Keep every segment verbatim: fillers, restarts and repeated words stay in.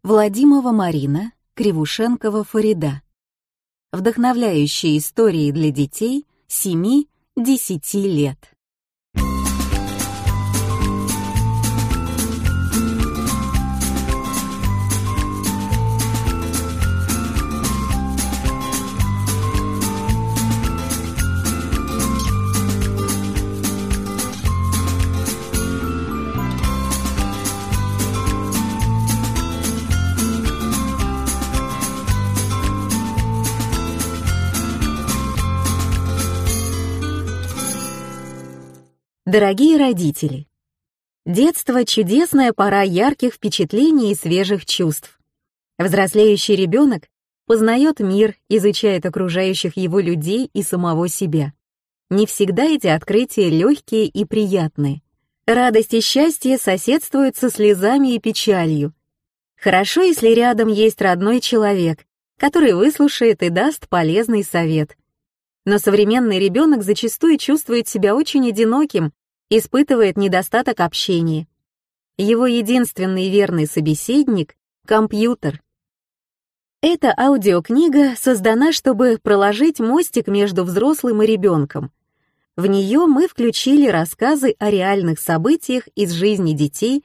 Владимова Марина, Кривушенкова Фарида. Вдохновляющие истории для детей семи-десяти лет. Дорогие родители, детство — чудесная пора ярких впечатлений и свежих чувств. Взрослеющий ребенок познает мир, изучает окружающих его людей и самого себя. Не всегда эти открытия легкие и приятные. Радость и счастье соседствуют со слезами и печалью. Хорошо, если рядом есть родной человек, который выслушает и даст полезный совет. Но современный ребенок зачастую чувствует себя очень одиноким, испытывает недостаток общения. Его единственный верный собеседник — компьютер. Эта аудиокнига создана, чтобы проложить мостик между взрослым и ребенком. В нее мы включили рассказы о реальных событиях из жизни детей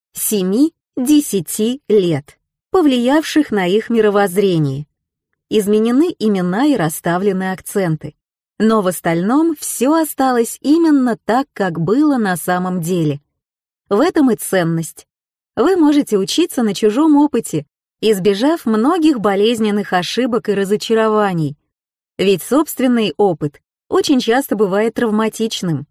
семи-десяти лет, повлиявших на их мировоззрение. Изменены имена и расставлены акценты. Но в остальном все осталось именно так, как было на самом деле. В этом и ценность. Вы можете учиться на чужом опыте, избежав многих болезненных ошибок и разочарований. Ведь собственный опыт очень часто бывает травматичным.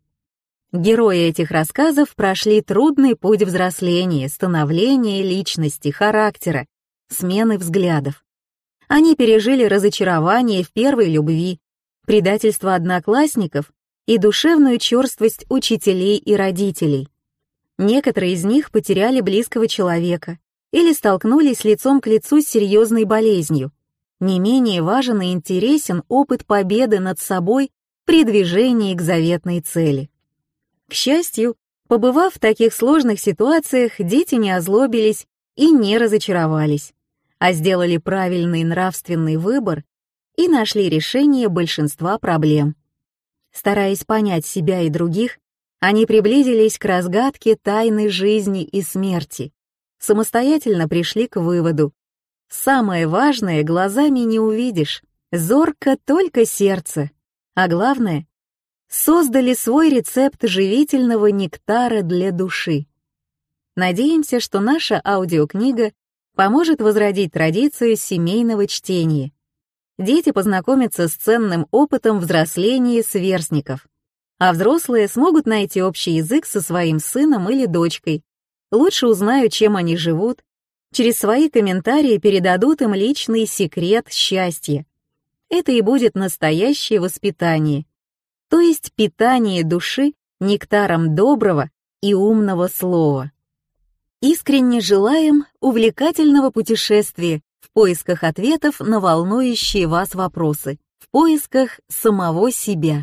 Герои этих рассказов прошли трудный путь взросления, становления личности, характера, смены взглядов. Они пережили разочарование в первой любви, предательство одноклассников и душевную черствость учителей и родителей. Некоторые из них потеряли близкого человека или столкнулись лицом к лицу с серьезной болезнью. Не менее важен и интересен опыт победы над собой при движении к заветной цели. К счастью, побывав в таких сложных ситуациях, дети не озлобились и не разочаровались, а сделали правильный нравственный выбор и нашли решение большинства проблем. Стараясь понять себя и других, они приблизились к разгадке тайны жизни и смерти, самостоятельно пришли к выводу: самое важное глазами не увидишь, зорко только сердце, а главное — создали свой рецепт живительного нектара для души. Надеемся, что наша аудиокнига поможет возродить традицию семейного чтения. Дети познакомятся с ценным опытом взросления сверстников, а взрослые смогут найти общий язык со своим сыном или дочкой, лучше узнают, чем они живут, через свои комментарии передадут им личный секрет счастья. Это и будет настоящее воспитание, то есть питание души нектаром доброго и умного слова. Искренне желаем увлекательного путешествия в поисках ответов на волнующие вас вопросы, в поисках самого себя.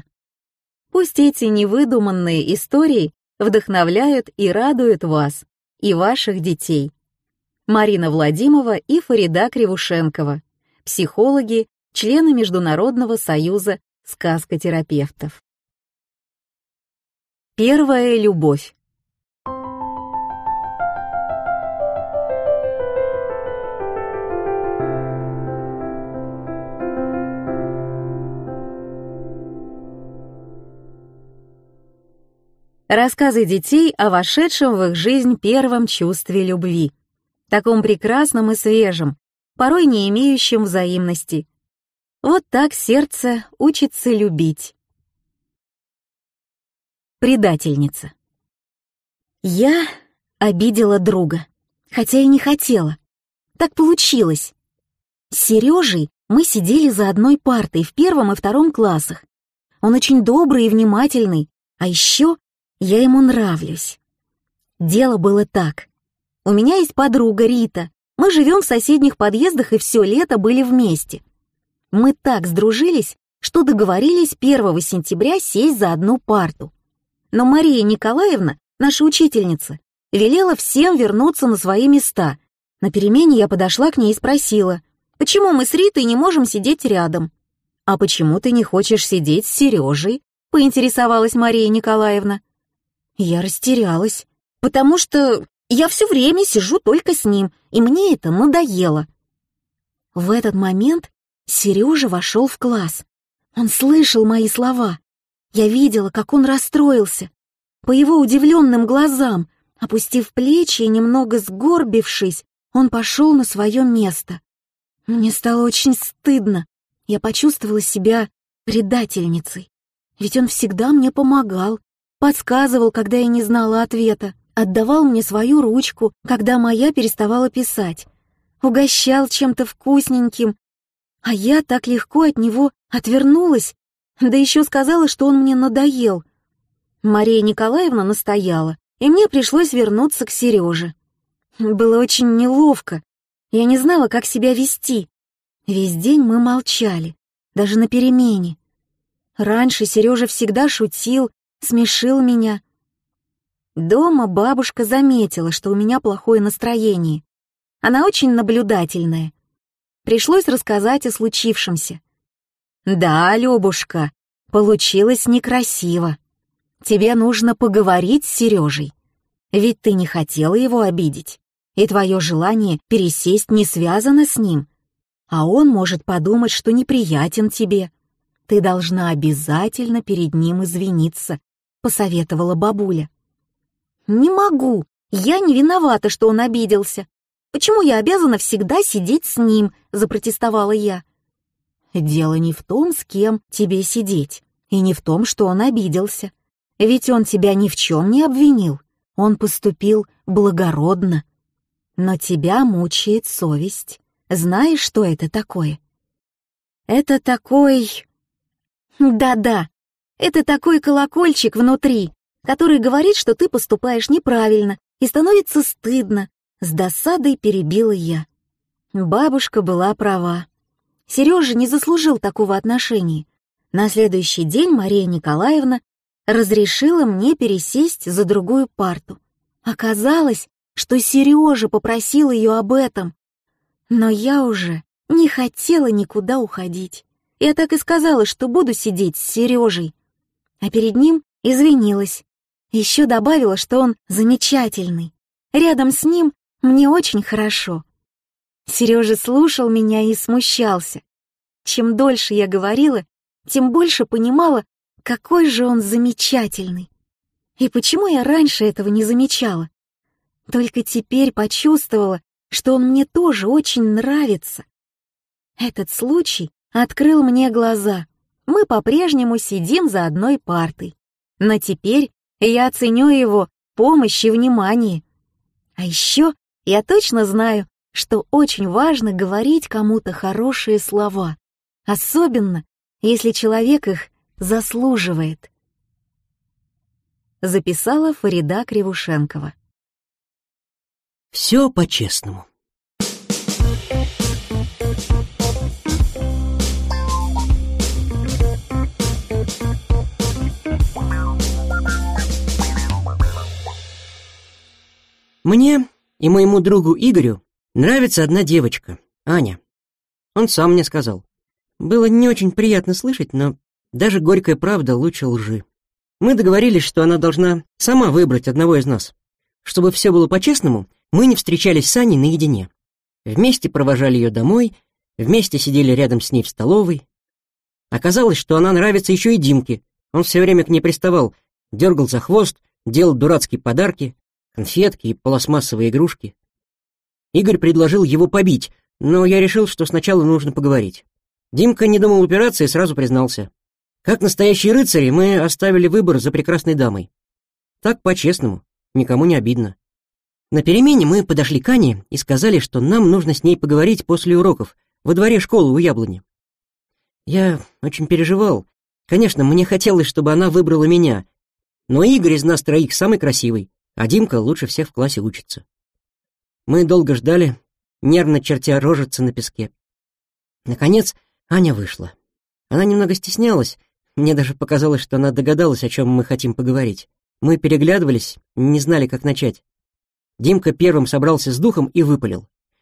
Пусть эти невыдуманные истории вдохновляют и радуют вас и ваших детей. Марина Владимова и Фарида Кривушенкова, психологи, члены Международного союза сказкотерапевтов. Первая любовь. Рассказы детей о вошедшем в их жизнь первом чувстве любви, таком прекрасном и свежем, порой не имеющем взаимности. Вот так сердце учится любить. Предательница. Я обидела друга, хотя и не хотела. Так получилось. С Сережей мы сидели за одной партой в первом и втором классах. Он очень добрый и внимательный, а еще я ему нравлюсь. Дело было так. У меня есть подруга Рита. Мы живем в соседних подъездах и все лето были вместе. Мы так сдружились, что договорились первого сентября сесть за одну парту. Но Мария Николаевна, наша учительница, велела всем вернуться на свои места. На перемене я подошла к ней и спросила, почему мы с Ритой не можем сидеть рядом. «А почему ты не хочешь сидеть с Сережей?» — поинтересовалась Мария Николаевна. Я растерялась, потому что я все время сижу только с ним, и мне это надоело. В этот момент Сережа вошел в класс. Он слышал мои слова. Я видела, как он расстроился. По его удивленным глазам, опустив плечи и немного сгорбившись, он пошел на свое место. Мне стало очень стыдно. Я почувствовала себя предательницей. Ведь он всегда мне помогал, подсказывал, когда я не знала ответа, отдавал мне свою ручку, когда моя переставала писать, угощал чем-то вкусненьким, а я так легко от него отвернулась, да еще сказала, что он мне надоел. Мария Николаевна настояла, и мне пришлось вернуться к Сереже. Было очень неловко, я не знала, как себя вести. Весь день мы молчали, даже на перемене. Раньше Сережа всегда шутил, смешил меня. Дома бабушка заметила, что у меня плохое настроение. Она очень наблюдательная. Пришлось рассказать о случившемся. «Да, Любушка, получилось некрасиво. Тебе нужно поговорить с Сережей. Ведь ты не хотела его обидеть, и твое желание пересесть не связано с ним. А он может подумать, что неприятен тебе. Ты должна обязательно перед ним извиниться», — посоветовала бабуля. «Не могу, я не виновата, что он обиделся. Почему я обязана всегда сидеть с ним?» — запротестовала я. «Дело не в том, с кем тебе сидеть, и не в том, что он обиделся. Ведь он тебя ни в чем не обвинил, он поступил благородно. Но тебя мучает совесть. Знаешь, что это такое?» «Это такой...» «Да-да, это такой колокольчик внутри, который говорит, что ты поступаешь неправильно, и становится стыдно», — с досадой перебила я. Бабушка была права. Сережа не заслужил такого отношения. На следующий день Мария Николаевна разрешила мне пересесть за другую парту. Оказалось, что Сережа попросил ее об этом. Но я уже не хотела никуда уходить. Я так и сказала, что буду сидеть с Сережей. А перед ним извинилась. Еще добавила, что он замечательный. Рядом с ним мне очень хорошо. Сережа слушал меня и смущался. Чем дольше я говорила, тем больше понимала, какой же он замечательный. И почему я раньше этого не замечала? Только теперь почувствовала, что он мне тоже очень нравится. Этот случай открыл мне глаза. Мы по-прежнему сидим за одной партой. Но теперь я ценю его помощь и внимание. А еще я точно знаю, что очень важно говорить кому-то хорошие слова, особенно если человек их заслуживает. Записала Фарида Кривушенкова. Все по-честному. Мне и моему другу Игорю нравится одна девочка, Аня. Он сам мне сказал. Было не очень приятно слышать, но даже горькая правда лучше лжи. Мы договорились, что она должна сама выбрать одного из нас. Чтобы все было по-честному, мы не встречались с Аней наедине. Вместе провожали ее домой, вместе сидели рядом с ней в столовой. Оказалось, что она нравится еще и Димке. Он все время к ней приставал, дергал за хвост, делал дурацкие подарки, конфетки и пластмассовые игрушки. Игорь предложил его побить, но я решил, что сначала нужно поговорить. Димка не думал упираться и сразу признался. Как настоящие рыцари, мы оставили выбор за прекрасной дамой. Так по-честному, никому не обидно. На перемене мы подошли к Ане и сказали, что нам нужно с ней поговорить после уроков, во дворе школы у яблони. Я очень переживал. Конечно, мне хотелось, чтобы она выбрала меня, но Игорь из нас троих самый красивый, а Димка лучше всех в классе учится. Мы долго ждали, нервно чертя рожицы на песке. Наконец, Аня вышла. Она немного стеснялась, мне даже показалось, что она догадалась, о чем мы хотим поговорить. Мы переглядывались, не знали, как начать. Димка первым собрался с духом и выпалил.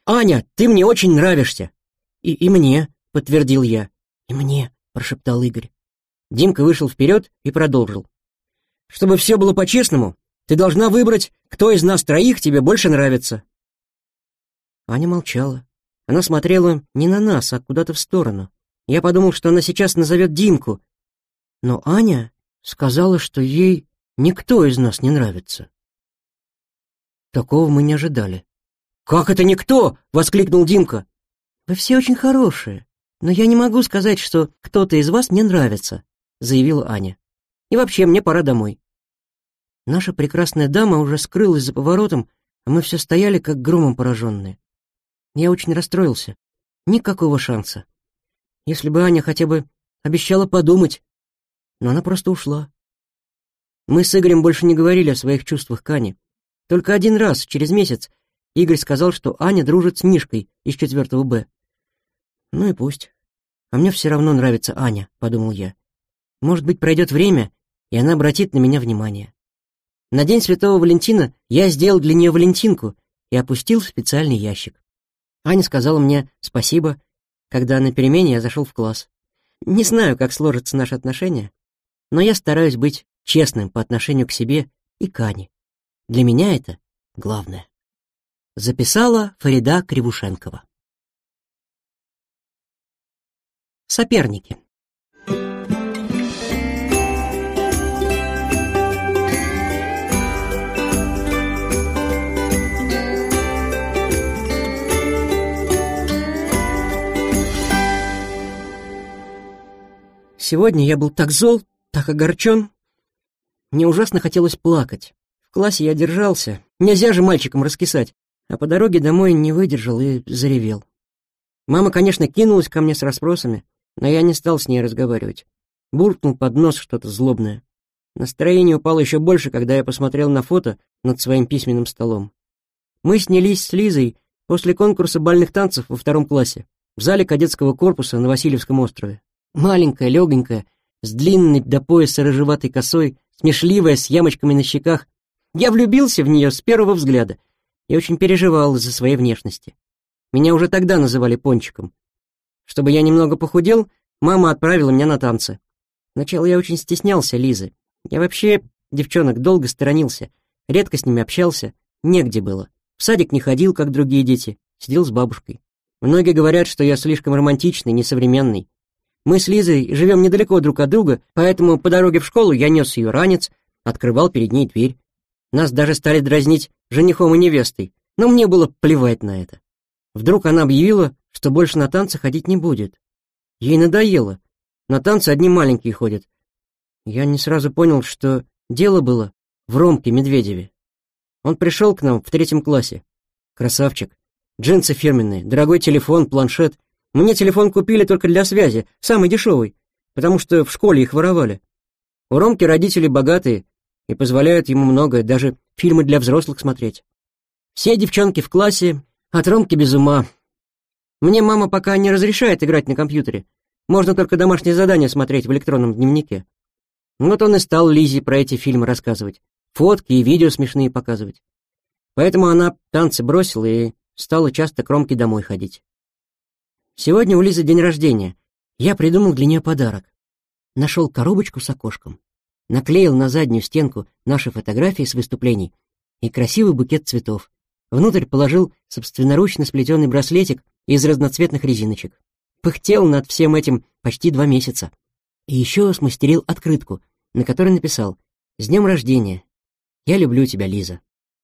«Аня, ты мне очень нравишься!» «И, и мне», — подтвердил я. «И мне», — прошептал Игорь. Димка вышел вперед и продолжил. «Чтобы все было по-честному, ты должна выбрать, кто из нас троих тебе больше нравится». Аня молчала. Она смотрела не на нас, а куда-то в сторону. Я подумал, что она сейчас назовет Димку. Но Аня сказала, что ей никто из нас не нравится. Такого мы не ожидали. «Как это никто?» — воскликнул Димка. «Вы все очень хорошие, но я не могу сказать, что кто-то из вас мне нравится», — заявила Аня. «И вообще, мне пора домой». Наша прекрасная дама уже скрылась за поворотом, а мы все стояли, как громом пораженные. Я очень расстроился. Никакого шанса. Если бы Аня хотя бы обещала подумать, но она просто ушла. Мы с Игорем больше не говорили о своих чувствах к Ане. Только один раз, через месяц, Игорь сказал, что Аня дружит с Мишкой из четвертого Б. Ну и пусть. А мне все равно нравится Аня, подумал я. Может быть, пройдет время, и она обратит на меня внимание. На День Святого Валентина я сделал для нее валентинку и опустил в специальный ящик. Аня сказала мне спасибо, когда на перемене я зашел в класс. Не знаю, как сложатся наши отношения, но я стараюсь быть честным по отношению к себе и к Ане. Для меня это главное. Записала Фарида Кривушенкова. Соперники. Сегодня я был так зол, так огорчен. Мне ужасно хотелось плакать. В классе я держался, нельзя же мальчикам раскисать, а по дороге домой не выдержал и заревел. Мама, конечно, кинулась ко мне с расспросами, но я не стал с ней разговаривать. Буркнул под нос что-то злобное. Настроение упало еще больше, когда я посмотрел на фото над своим письменным столом. Мы снялись с Лизой после конкурса бальных танцев во втором классе в зале кадетского корпуса на Васильевском острове. Маленькая, легонькая, с длинной до пояса рыжеватой косой, смешливая, с ямочками на щеках. Я влюбился в нее с первого взгляда и очень переживал из-за своей внешности. Меня уже тогда называли Пончиком. Чтобы я немного похудел, мама отправила меня на танцы. Сначала я очень стеснялся Лизы. Я вообще девчонок долго сторонился, редко с ними общался, негде было. В садик не ходил, как другие дети, сидел с бабушкой. Многие говорят, что я слишком романтичный, несовременный. Мы с Лизой живем недалеко друг от друга, поэтому по дороге в школу я нес ее ранец, открывал перед ней дверь. Нас даже стали дразнить женихом и невестой, но мне было плевать на это. Вдруг она объявила, что больше на танцы ходить не будет. Ей надоело. На танцы одни маленькие ходят. Я не сразу понял, что дело было в Ромке Медведеве. Он пришел к нам в третьем классе. Красавчик. Джинсы фирменные, дорогой телефон, планшет. Мне телефон купили только для связи, самый дешевый, потому что в школе их воровали. У Ромки родители богатые и позволяют ему многое, даже фильмы для взрослых смотреть. Все девчонки в классе от Ромки без ума. Мне мама пока не разрешает играть на компьютере. Можно только домашние задания смотреть в электронном дневнике. Вот он и стал Лизе про эти фильмы рассказывать, фотки и видео смешные показывать. Поэтому она танцы бросила и стала часто к Ромке домой ходить. Сегодня у Лизы день рождения. Я придумал для нее подарок. Нашел коробочку с окошком, наклеил на заднюю стенку наши фотографии с выступлений и красивый букет цветов. Внутрь положил собственноручно сплетенный браслетик из разноцветных резиночек. Пыхтел над всем этим почти два месяца. И еще смастерил открытку, на которой написал: «С днем рождения! Я люблю тебя, Лиза!»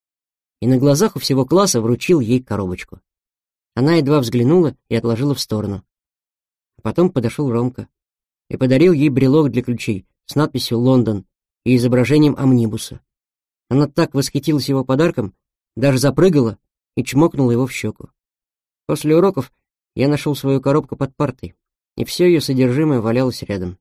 И на глазах у всего класса вручил ей коробочку. Она едва взглянула и отложила в сторону. А потом подошел Ромка и подарил ей брелок для ключей с надписью «Лондон» и изображением амнибуса. Она так восхитилась его подарком, даже запрыгала и чмокнула его в щеку. После уроков я нашел свою коробку под партой, и все ее содержимое валялось рядом.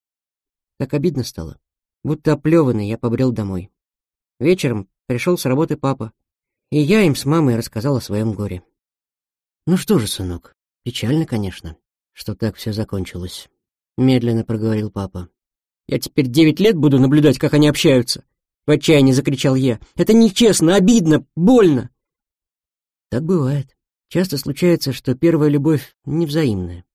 Так обидно стало. Будто оплеванный я побрел домой. Вечером пришел с работы папа, и я им с мамой рассказал о своем горе. «Ну что же, сынок, печально, конечно, что так все закончилось», — медленно проговорил папа. «Я теперь девять лет буду наблюдать, как они общаются», — в отчаянии закричал я. «Это нечестно, обидно, больно». «Так бывает. Часто случается, что первая любовь невзаимная.